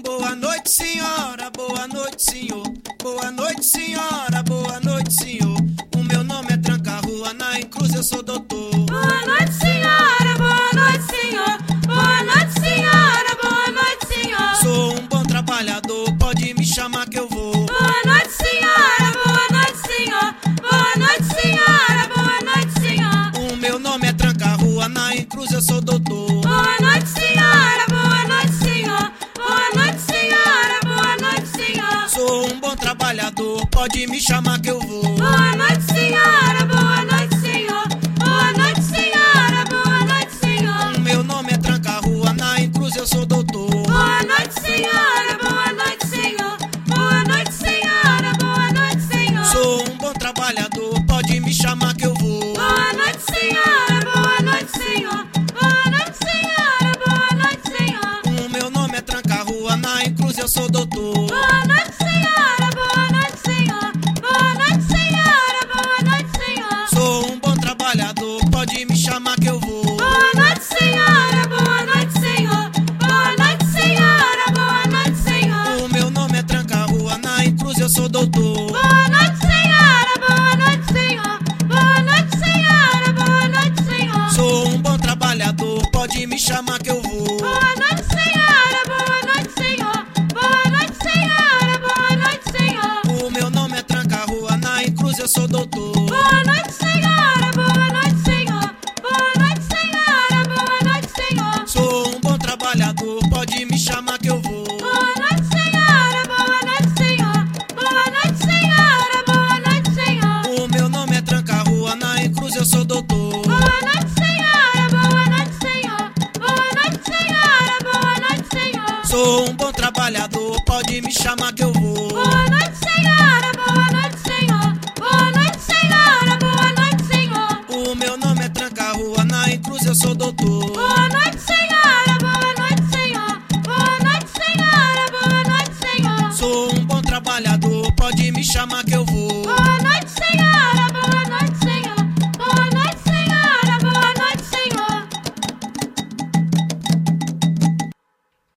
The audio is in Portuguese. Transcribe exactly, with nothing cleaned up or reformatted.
Boa noite, senhora, boa noite, senhor. Boa noite, senhora, boa noite, senhor. O meu nome é Tranca-Rua, na Encruz eu sou doutor. Boa noite, senhora, boa noite, senhor. Boa noite, senhora, boa noite, senhor. Sou um bom trabalhador, pode me chamar que eu vou. Boa noite, senhora, boa noite, senhor. Boa noite, senhora, boa noite, senhor. O meu nome é Tranca-Rua, na Encruz eu sou doutor. Boa noite, senhora, boa noite, senhor. Boa noite, senhora, boa noite, senhor. Sou um bom trabalhador, pode me chamar que eu vou. Boa noite, senhora, boa noite, senhor. Boa noite, senhora, boa noite, senhor. O meu nome é Tranca-Rua, na Encruz eu sou doutor. Boa noite, senhora, boa noite, senhor. Boa noite, senhora, boa noite, senhor. Sou um bom trabalhador, pode me chamar que eu vou. Boa noite, senhora, boa noite, senhor. Boa noite, senhora, boa noite, senhor. O meu nome é Tranca-Rua, na Encruz eu sou doutor. Boa noite, senhora, boa noite, senhor. Boa noite, senhora, boa noite, senhor. Sou um bom trabalhador, pode me chamar que eu vou. Boa noite, senhora, boa noite, senhor. Boa noite, senhora, boa noite, senhor. O meu nome é Tranca-Rua, na Encruz eu sou doutor. Boa noite, senhora, boa noite, senhor. Boa noite, senhora, boa noite, senhor. Sou um bom trabalhador, pode me chamar que eu vou. Boa noite, senhora, boa noite, senhor. Boa noite, senhora, boa noite, senhor. O meu nome é Tranca-Rua, na Encruz eu sou doutor. Boa noite, senhora, boa noite, senhor. Boa noite, senhora, boa noite, senhor. Sou um bom trabalhador, pode me chamar que eu vou. Boa noite, senhora, boa noite, senhor. Boa noite, senhora, boa noite, senhor. O meu nome é Tranca-Rua, na Encruz eu sou doutor. Boa noite, senhora, boa noite, senhor. Boa noite, senhora, boa noite, senhor. Sou um bom trabalhador, pode me chamar que eu vou. Boa noite,